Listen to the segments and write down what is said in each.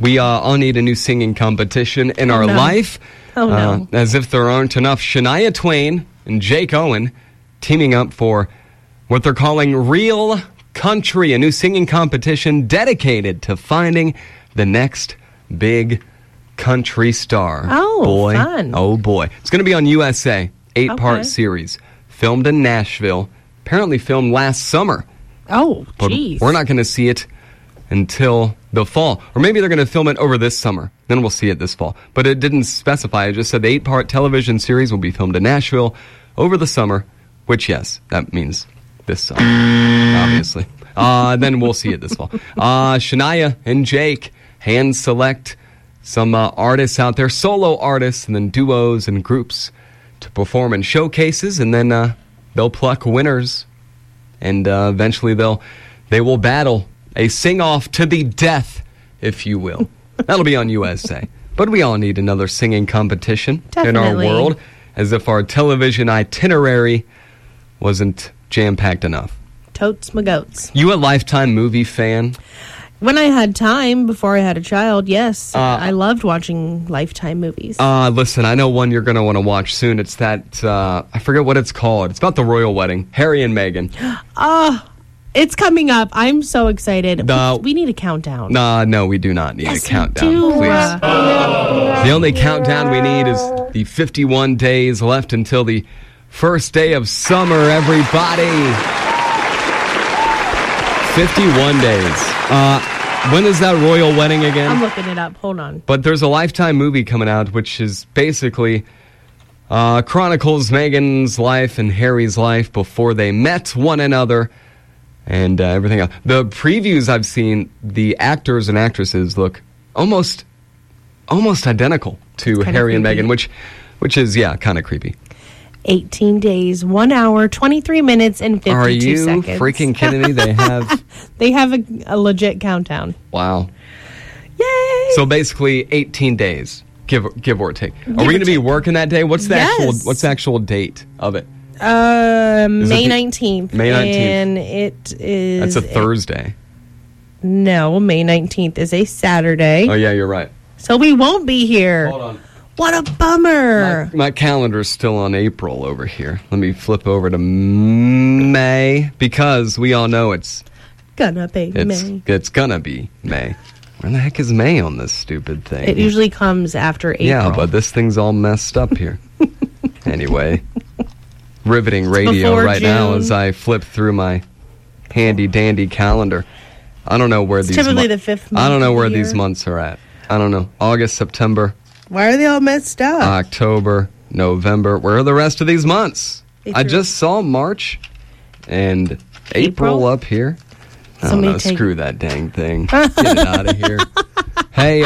we all need a new singing competition in our life. Oh, no. As if there aren't enough. Shania Twain and Jake Owen teaming up for what they're calling Real Country, a new singing competition dedicated to finding the next big country star. Oh, boy. fun. Oh, boy. It's going to be on USA, 8-part series. Filmed in Nashville. Apparently filmed last summer. Oh, But jeez. we're not going to see it until the fall. Or maybe they're going to film it over this summer. Then we'll see it this fall. But it didn't specify. It just said the 8-part television series will be filmed in Nashville over the summer, which, yes, that means this summer, obviously. Then we'll see it this fall. Shania and Jake hand select some artists out there, solo artists, and then duos and groups to perform in showcases, and then they'll pluck winners, and eventually they will battle a sing-off to the death, if you will. That'll be on USA. But we all need another singing competition in our Definitely. world, as if our television itinerary wasn't jam-packed enough. Totes my goats. You a Lifetime movie fan? When I had time before I had a child, yes. I loved watching Lifetime movies. Listen, I know one you're going to want to watch soon. It's that, I forget what it's called. It's about the royal wedding. Harry and Meghan. It's coming up. I'm so excited. No. We need a countdown. No, we do not need a countdown, do. please. The only countdown we need is the 51 days left until the first day of summer, everybody. 51 days. When is that royal wedding again? I'm looking it up. Hold on. But there's a Lifetime movie coming out, which is basically chronicles Meghan's life and Harry's life before they met one another and everything else. The previews I've seen, the actors and actresses look almost identical to kinda Harry and creepy. Meghan, which is, yeah, kind of creepy. 18 days, 1 hour, 23 minutes, and 52 Are you seconds. freaking kidding me? They have, They have a legit countdown. wow. Yay! So basically 18 days, give or take. Are we or going to be take. working that day? What's the Yes. actual date of it? May 19th. May 19th. And it is... That's a Thursday. No, May 19th is a Saturday. Oh, yeah, you're right. So we won't be here. Hold on. What a bummer. My calendar's still on April over here. Let me flip over to May, because we all know it's Gonna be May. gonna be May. Where the heck is May on this stupid thing? It usually comes after April. Yeah, but this thing's all messed up here. Anyway, riveting radio before right now June. as I flip through my handy-dandy calendar. I don't know where these typically the fifth month I don't know of where the these year. months are at. I don't know. August, September, Why are they all messed up? October, November. Where are the rest of these months? I April. just saw March and April April? up here. I don't Somebody know. take- Screw that dang thing. Get it out of here. Hey,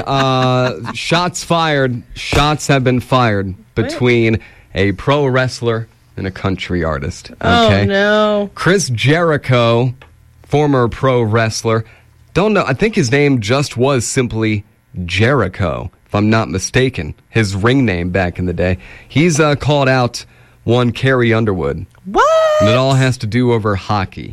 shots fired. Shots have been fired between a pro wrestler and a country artist. Okay. Oh, no. Chris Jericho, former pro wrestler. Don't know. I think his name just was simply Jericho, if I'm not mistaken. His ring name back in the day. He's called out one Carrie Underwood. What? And it all has to do over hockey.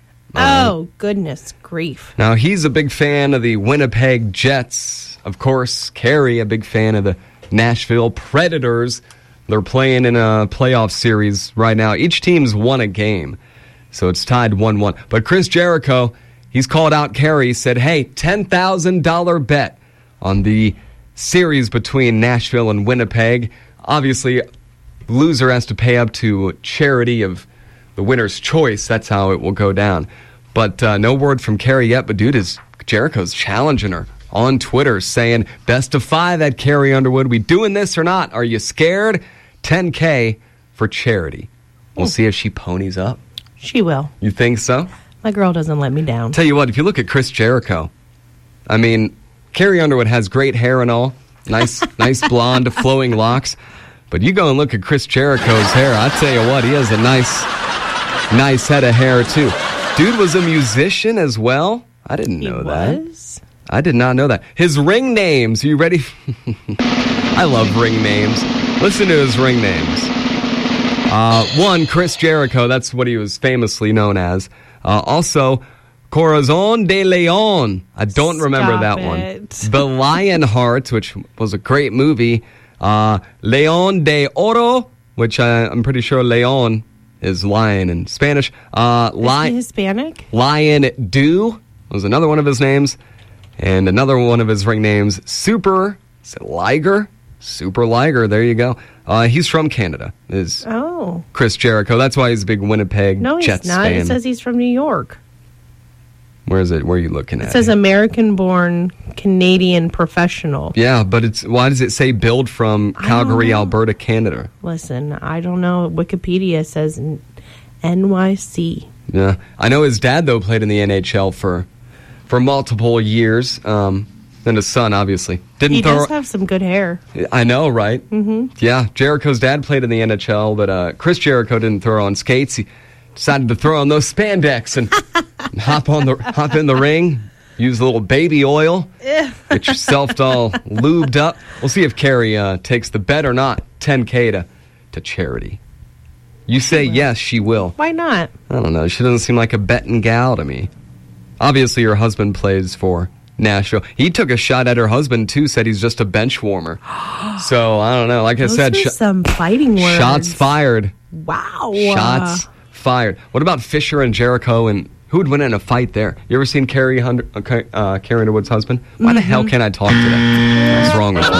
Oh, goodness grief. Now, he's a big fan of the Winnipeg Jets. Of course, Carrie, a big fan of the Nashville Predators. They're playing in a playoff series right now. Each team's won a game, so it's tied 1-1. But Chris Jericho, he's called out Carrie, said, hey, $10,000 bet on the series between Nashville and Winnipeg. Obviously, loser has to pay up to charity of the winner's choice. That's how it will go down. But no word from Carrie yet. But dude, Jericho's challenging her on Twitter, saying, best of 5 at Carrie Underwood. We doing this or not? Are you scared? $10K for charity. We'll see if she ponies up. She will. You think so? My girl doesn't let me down. Tell you what, if you look at Chris Jericho, I mean, Carrie Underwood has great hair and all. Nice blonde, flowing locks. But you go and look at Chris Jericho's hair. I tell you what, he has a nice head of hair, too. Dude was a musician as well. I didn't know that. Was? I did not know that. His ring names. Are you ready? I love ring names. Listen to his ring names. One, Chris Jericho. That's what he was famously known as. Also, Corazon de Leon. I don't remember that Stop one. it. The Lionheart, which was a great movie. León de Oro, which I'm pretty sure León is lion in Spanish. Is he Hispanic? Lion Dew was another one of his names. And another one of his ring names, Super Liger. Super Liger, there you go. He's from Canada, is Chris Jericho. That's why he's a big Winnipeg Jets not. fan. It says he's from New York. Where is it? Where are you looking at? It says American-born Canadian professional. Yeah, but why does it say build from Calgary, Alberta, Canada? Listen, I don't know. Wikipedia says NYC. Yeah, I know his dad though played in the NHL for multiple years. And his son, obviously, He does have some good hair. I know, right? Mm-hmm. Yeah, Jericho's dad played in the NHL, but Chris Jericho didn't throw on skates. He decided to throw on those spandex and hop in the ring. Use a little baby oil. Get yourself all lubed up. We'll see if Carrie takes the bet or not. $10K to charity. You say yes, she will. Why not? I don't know. She doesn't seem like a betting gal to me. Obviously, your husband plays for Nashville. He took a shot at her husband, too, said he's just a bench warmer. So, I don't know. Like I said, some fighting words. Shots fired. Wow. Shots fired. What about Fisher and Jericho, and who would win in a fight there? You ever seen Carrie Underwood's husband? Why the hell can't I talk today? What's wrong with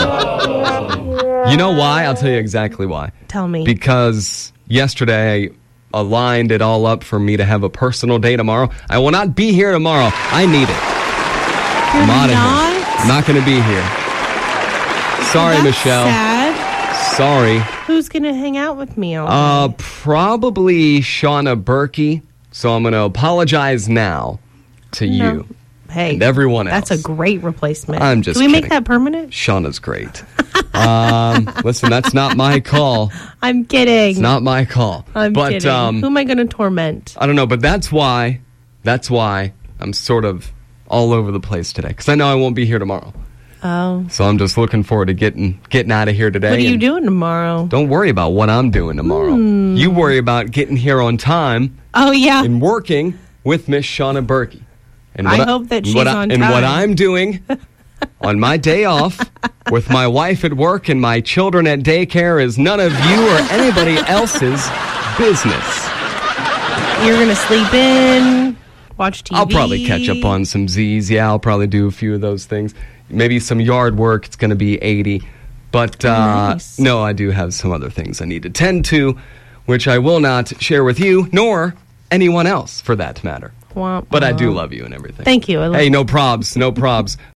me? You know why? I'll tell you exactly why. Tell me. Because yesterday I aligned it all up for me to have a personal day tomorrow. I will not be here tomorrow. I need it. I'm out of here. I'm not going to be here. Sorry, Michelle. Sad. Sorry. Who's going to hang out with me all day? Probably Shauna Berkey. So I'm going to apologize now to you. Hey, and everyone else. That's a great replacement. I'm just Can we kidding. make that permanent? Shauna's great. Listen, that's not my call. I'm kidding. It's not my call. I'm kidding. Who am I going to torment? I don't know, but that's why I'm sort of all over the place today, because I know I won't be here tomorrow. Oh. So I'm just looking forward to getting out of here today. What are you doing tomorrow? Don't worry about what I'm doing tomorrow. You worry about getting here on time. Oh, yeah. And working with Miss Shauna Berkey. And I hope that she's on time. And what I'm doing on my day off with my wife at work and my children at daycare is none of you or anybody else's business. You're going to sleep in, watch TV. I'll probably catch up on some Z's. Yeah, I'll probably do a few of those things. Maybe some yard work. It's going to be 80. But nice. No, I do have some other things I need to tend to, which I will not share with you, nor anyone else, for that matter. But I do love you and everything. Thank you. Hey, no probs.